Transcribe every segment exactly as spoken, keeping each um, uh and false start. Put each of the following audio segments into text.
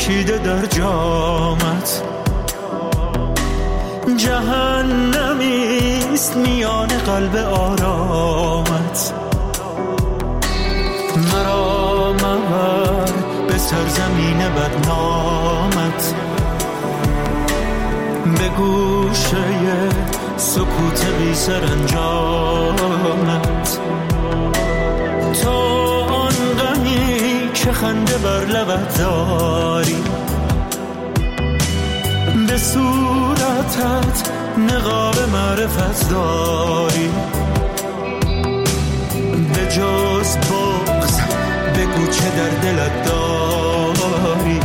چکیده در جامت، جهنمیست میان قلب آرامت. مرا مبر به سرزمین بدنامت، به گوشه سکوت بی سرانجامت. تو آن غمی که خنده بر لبت داری، به صورتت نقاب معرفت داری. به جز بغض بگو چه در دلت داری،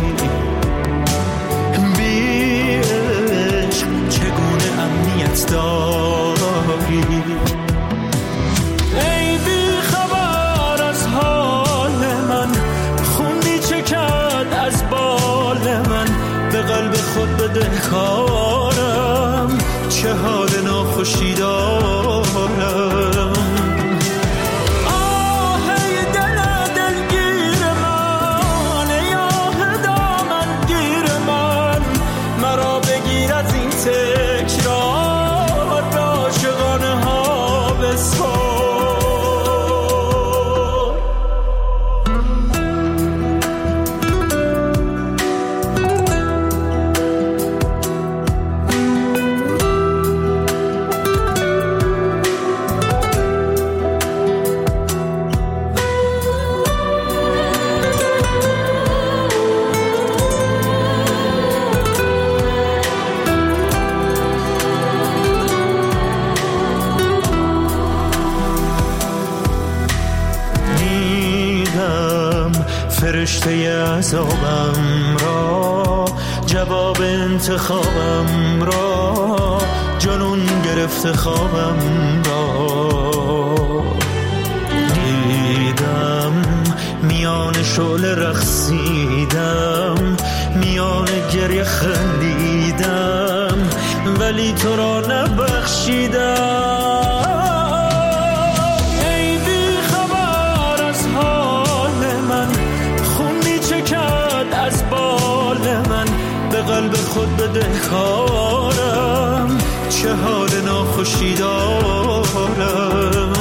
بی عشق چگونه امنیت داری. ای بی خبر از حال من، خون بی چکد از بال من. به قلب خود بده کارم، چه حال ناخوشی دارم. فرشته عذابم را، جواب انتخابم را، جنون گرفته خوابم را. دیدم میان شعله رقصیدم، میان گریه خندیدم، ولی تو را نبخشیدم. به قلب خود بده کارم، چه حال ناخوشی دارم.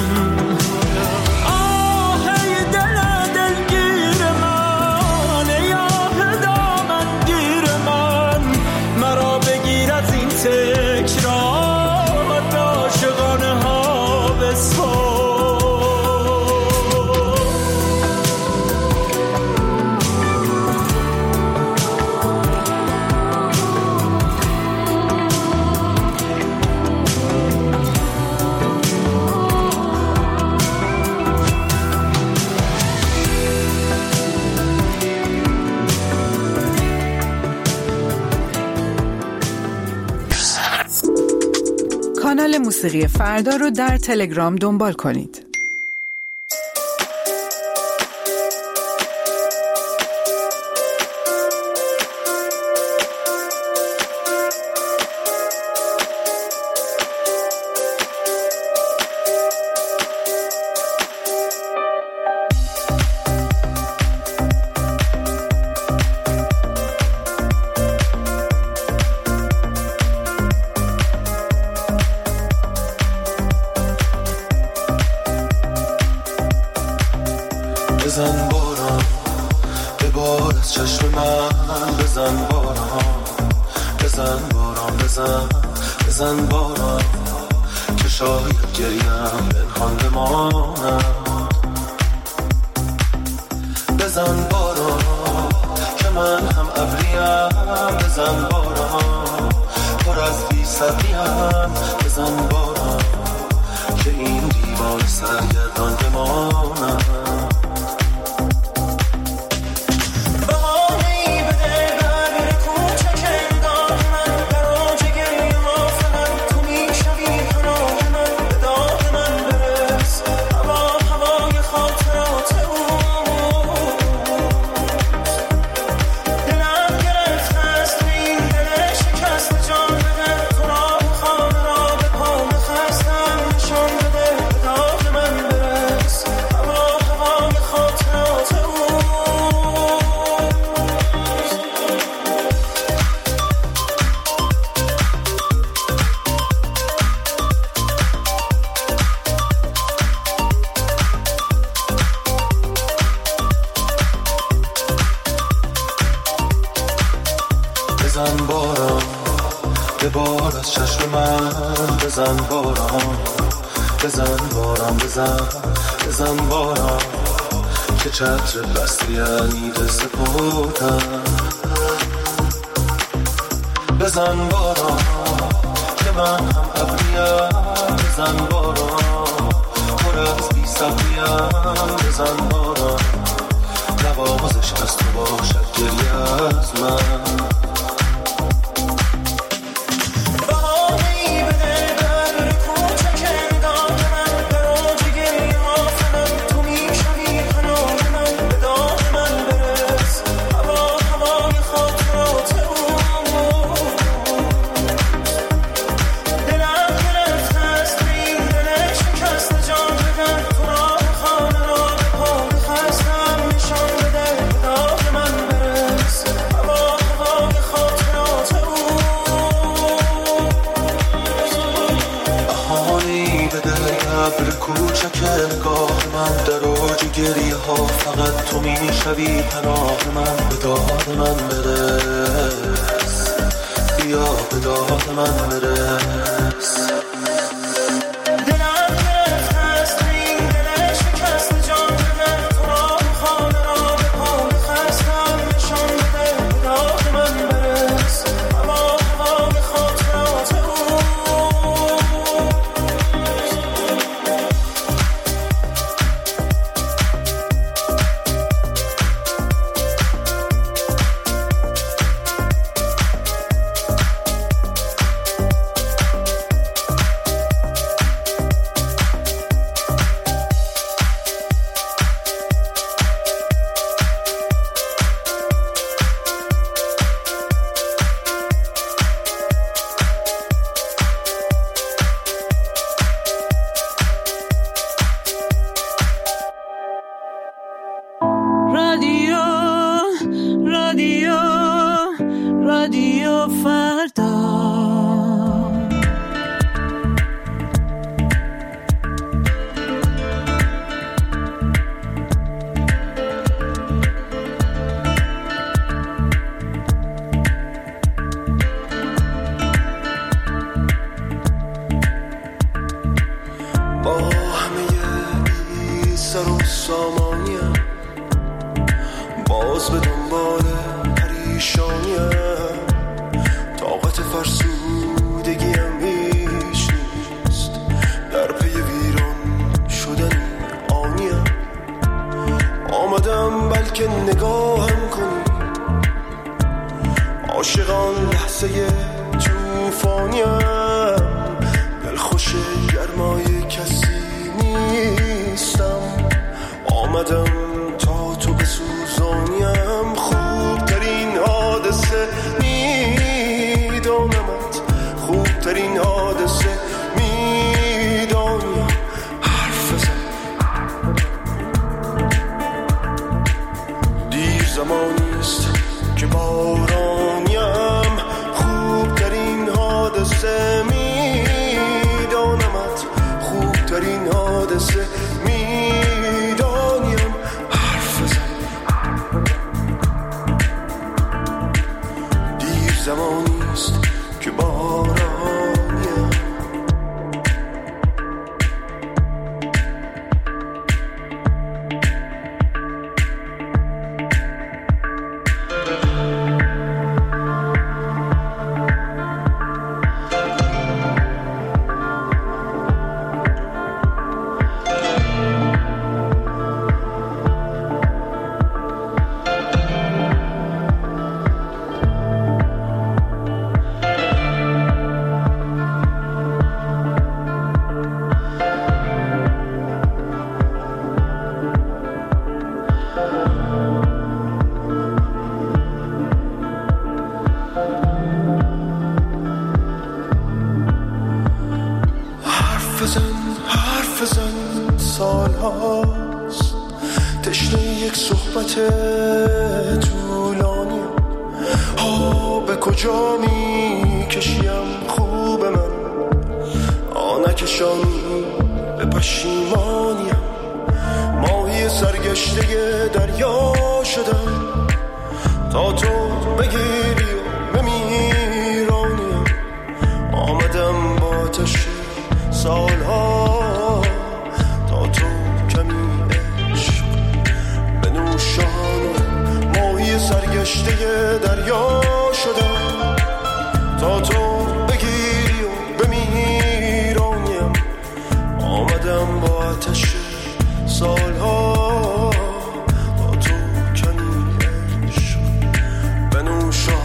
آهی دل دلگیر من، ای آه دامنگیر من. مرا بگیر از این تکرار، عاشقانه ها بسپار. کانال موسیقی فردا رو در تلگرام دنبال کنید. بزن باران به بار از چشم من، بزن باران، بزن باران، بزن بزن باران، که شاید گریم پنهان بمانم. بزن باران که من هم ابریم، بزن باران پر از بی صبریم. بزن باران که این دیوار سرگردان بمانم. Oh بار از چشم من بزن باران، بزن باران، بزن بزن باران که چتر بستی عیده سپردم. بزن باران که من هم ابریم، بزن باران پر از بی صبریم، بزن باران نوازش از تو باشد گریه از من. گریه ها فقط تو میشوی پناه من، به داد من برس، بیا به داد من برس. تا تو بگیری و بمیرانیم، سالها تا تو کمی عشق بنوشان و ماهی سرگشته دریا شدم تا تو بگیری و بمیرانیم آمدم با آتش سالها تا تو کمی عشق بنوشان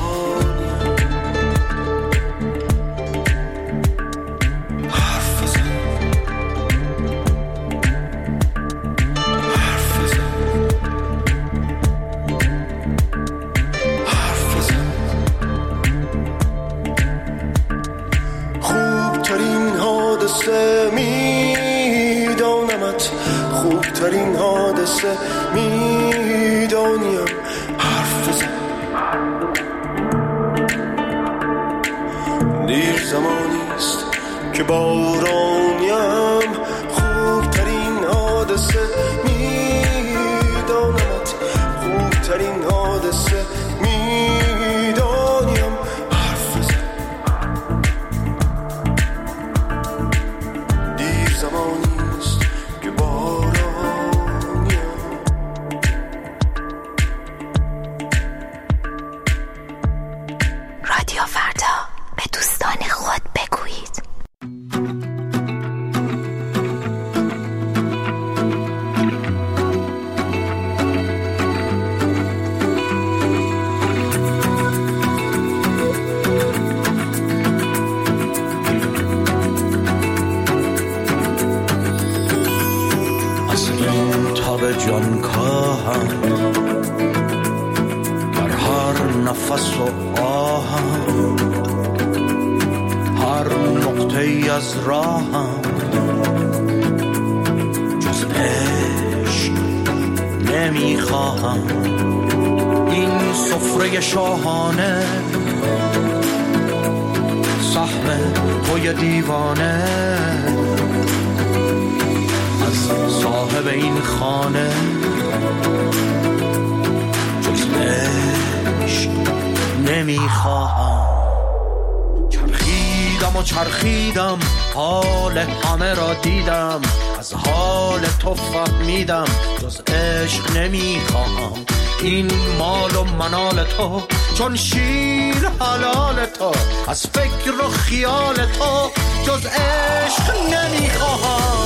میدانمت خوبترین حادثه میدانیم حرف بزن دیر زمانیست که بارانیم خوبترین حادثه میدانمت خوبترین حادثه میدانیم حرف بزن دیر زمانیست که بارانیم رادیو فردا به دوستان خود بگویید. از این تاب جان کاهم در هر نفس و آهم هر نقطه ای از راهم جز عشق نمیخواهم این سفره شاهانه سهم توی دیوانه از صاحب این خانه جز عشق نمیخواهم چرخیدم و چرخیدم حال همه را دیدم از حال تو فهمیدم جز عشق نمیخواهم این مال و منال تو چون شیر حلال تو از فکر و خیال تو جز عشق نمیخواهم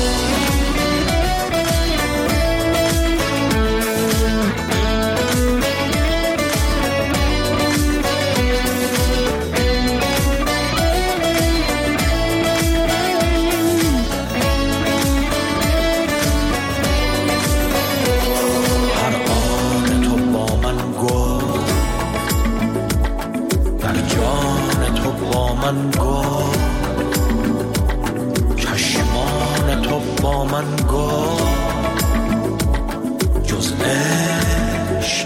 من گفت چشمان تو با من گفت جز عشق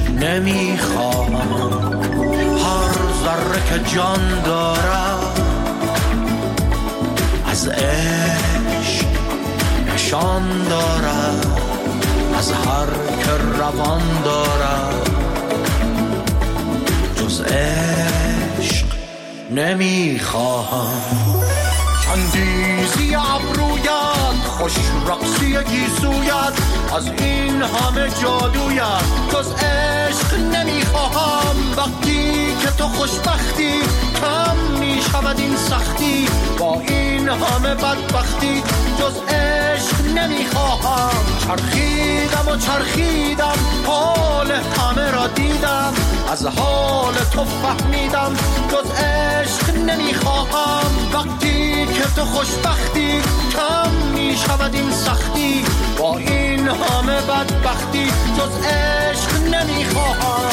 نمیخواهم هر ذره که جان دارد از عشق نشان دارد از هر که روان دارد جز عشق نمیخواهم چندیزی ابرویت خوش رقصی گیسویت از این همه جادویت جز عشق نمیخواهم وقتی که تو خوشبختی کم میشود این سختی با این همه بدبختی جز عشق نمیخواهم چرخیدم و چرخیدم حال همه را دیدم از حال تو فهمیدم جز عشق نمیخواهم وقتی که تو خوشبختی کم میشود این سختی با این همه بدبختی جز عشق نمیخواهم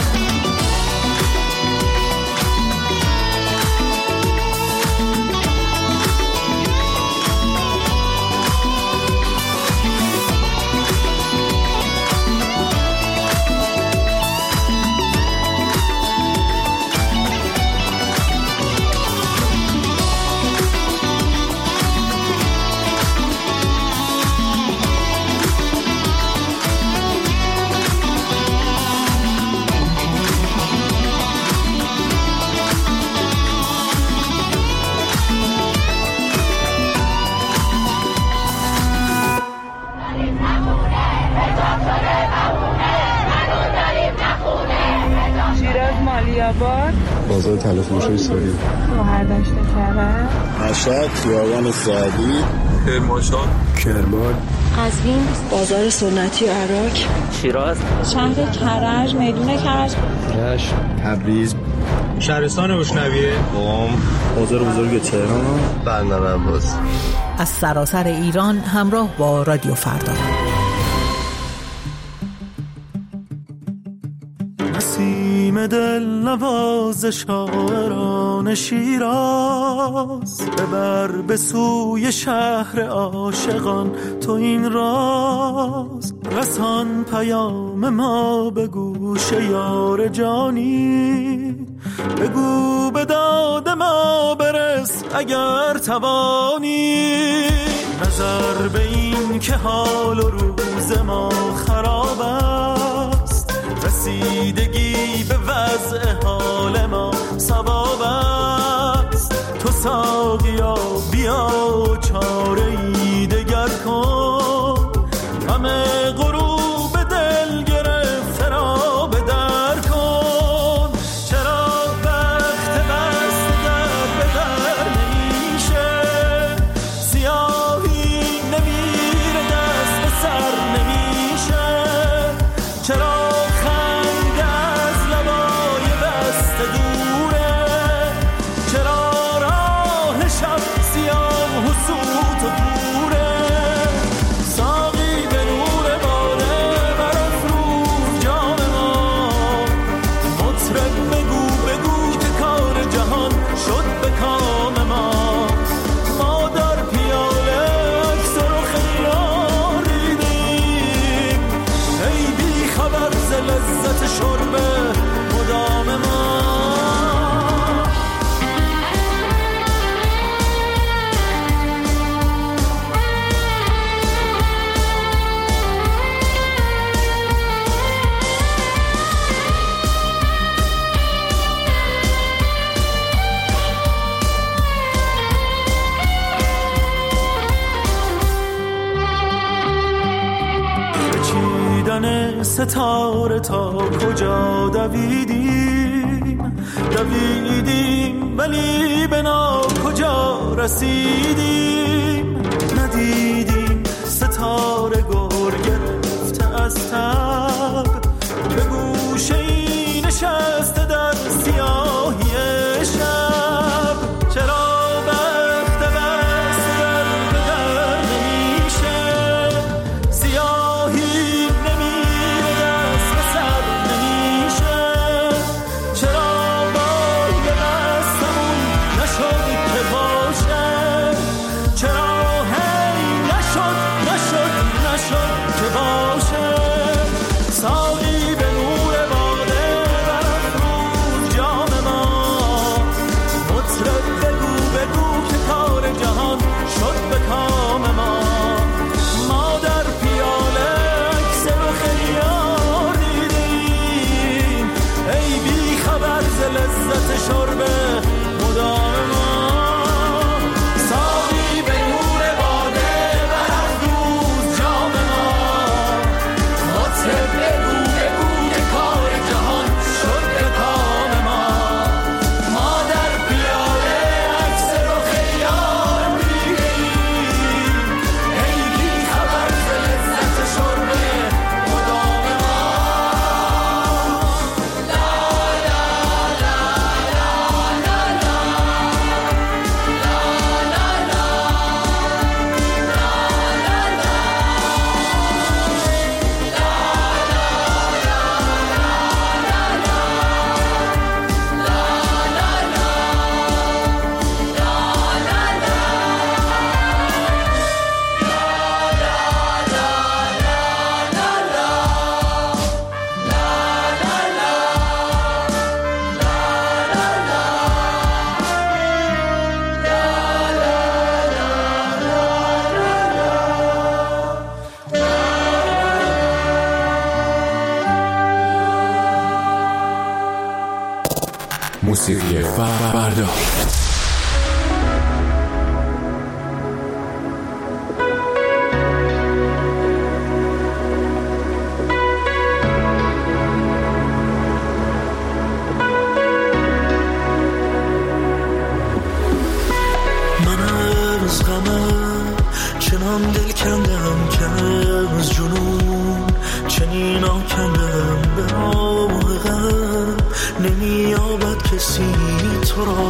خیرآباد، بازار تلفروشی ساری، شهردشت کرج، مشهد، خیابان سعدی، کرمانشاه، کرمان، قزوین، بازار سنتی عراق، شیراز، شهر کرج، میدون کرج، رشت، تبریز، شهرستان بشنویه، قم، بازار بزرگ تهران، بندر عباس. از سراسر ایران همراه با رادیو فردا. نسیم دل نواز شاعران شیراز، ببر به سوی شهر عاشقان تو این راز، رسان پیام ما به گوش یار جانی، بگو به داد ما برس اگر توانی، نظر به این که حال و روز ما خراب است، رسیدگی به وضع حال ما ثواب است، تو ساقیا بیا چاره‌ای دگر کن، همه غروب دل گرفته را به در کن، چرا وقت بست در به در نمیشه، سیاهی نمیره دست به سر نمیشه، چرا ستاره تا کجا دویدیم دویدیم ولی به نا کجا رسیدیم، ندیدیم ستاره گر گرفته از تب، به گوشه ای نشسته در سیاهی شب، چرا وقت بست در به در نمیشه، سیاهی لذت شربه مدام ما، ساقی به نور باده برافروز جام ما، مطرب بگو بگو که کار جهان شد به کام ما، ما در پیاله عکس رخ یار می‌بینیم، ای بی خبر ز لذت شربه مدام ما. موسیقی فردا. چنان دل کندم که از جنون چنین آکندم به راه غم نمیابد کسی تو را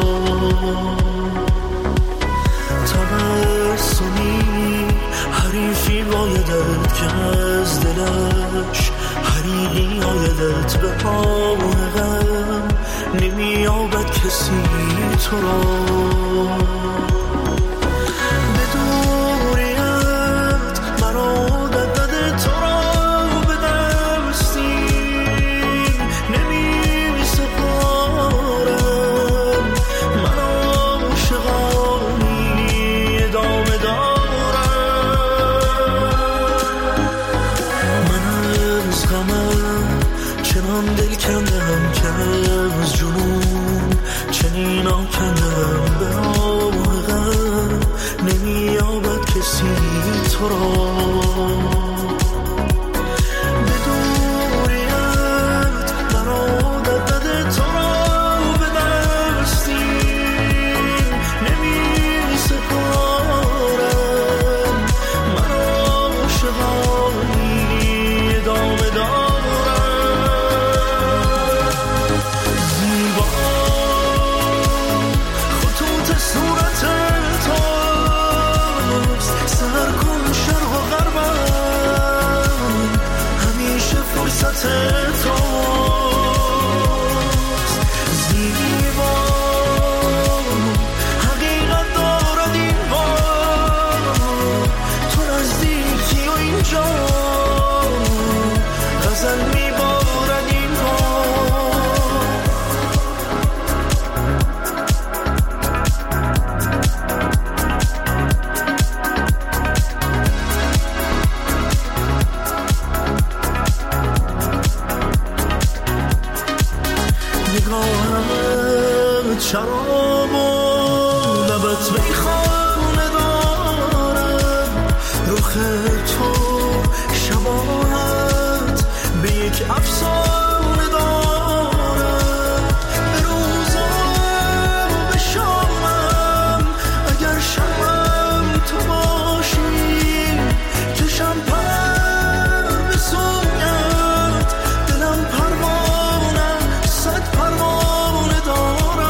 تبسمی حریفی بایدت که از دلش حریقی آیدت به راه غم نمیابد کسی تو را تو را به دوریت برادت دده تو را به دستیم نمی سپارم من عاشقانی ادامه دارم زیبا خطوط صورت تو سر کن شرق و غربم همیشه فرصت توست زیبا حقیقت دارد این بار تو نزدیکی و اینجا غزل میبارد این شراب و لبت میخانه دارم رخ تو شباهت به یک افسانه دارم به روزم و به شامم اگر شبم تو باشی چشم پر به سویت دلم پروانه صد پروانه دارم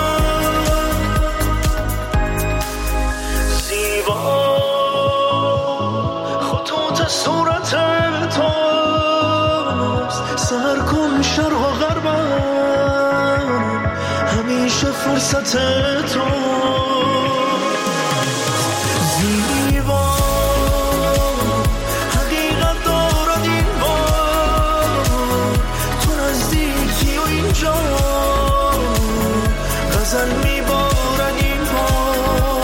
صورت توست سر کن شرق و غربم همیشه فرصت تو زیبا حقیقت دارد این بار تو نزدیکی و اینجا غزل میبارد این بار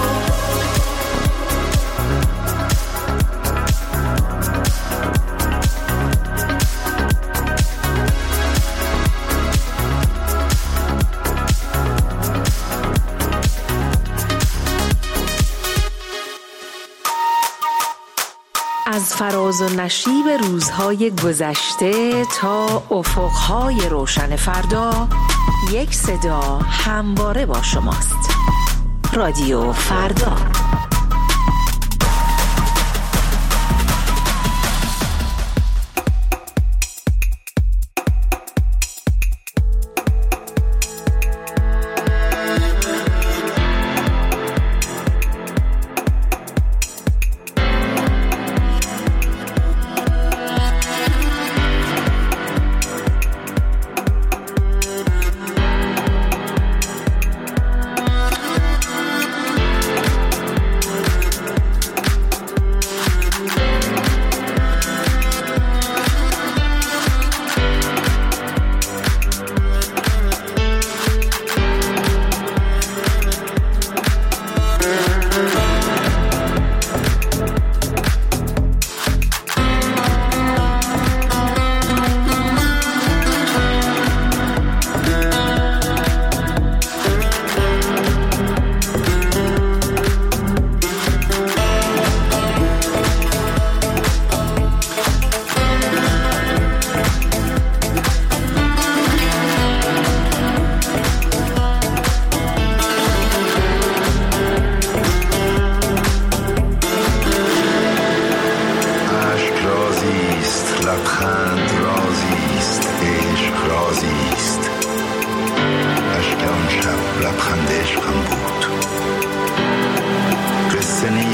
از فراز و نشیب روزهای گذشته تا افقهای روشن فردا یک صدا همواره با شماست. رادیو فردا.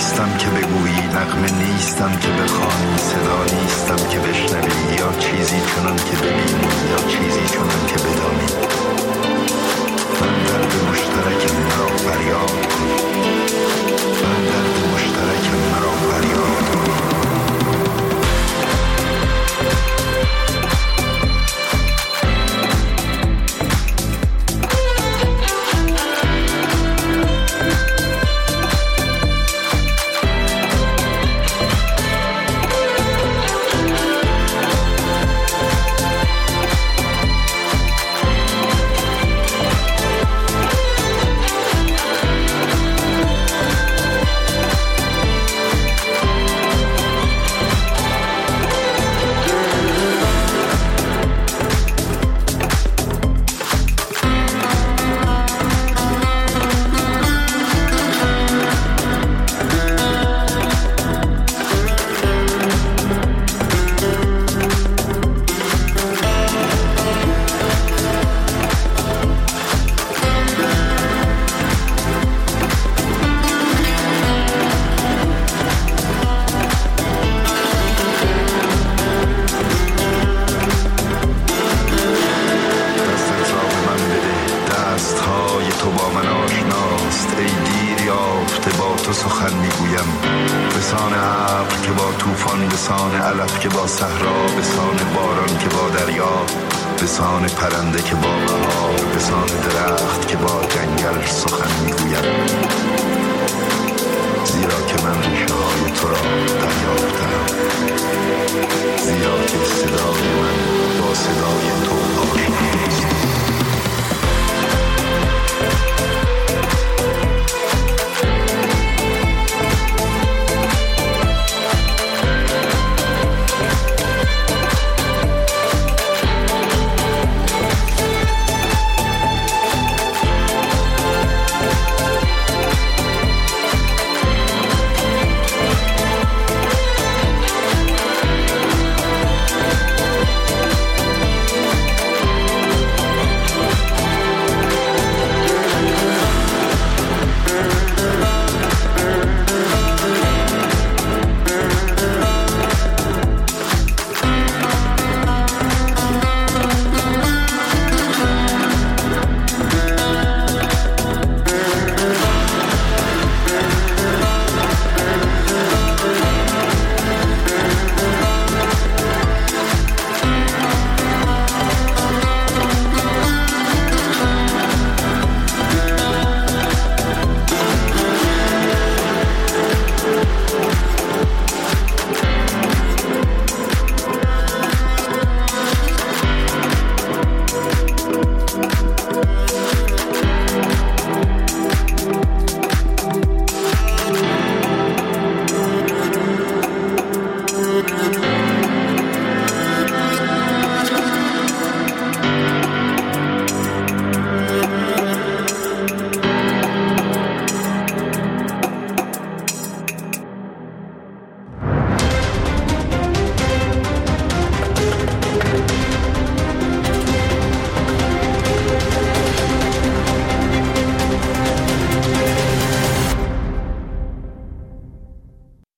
نیستم که بگویی، نغمه نیستم که بخوانی، صدا نیستم که بشنوی، یا چیزی چنان که ببینی یا چیزی چنان که بدانی. من درد مشترک مرا فریاد کن، من درد مشترک مرا فریاد کن. بسان پرنده که با بهار، بسان درخت که با جنگل سخن میگوید. زیرا که من ریشه های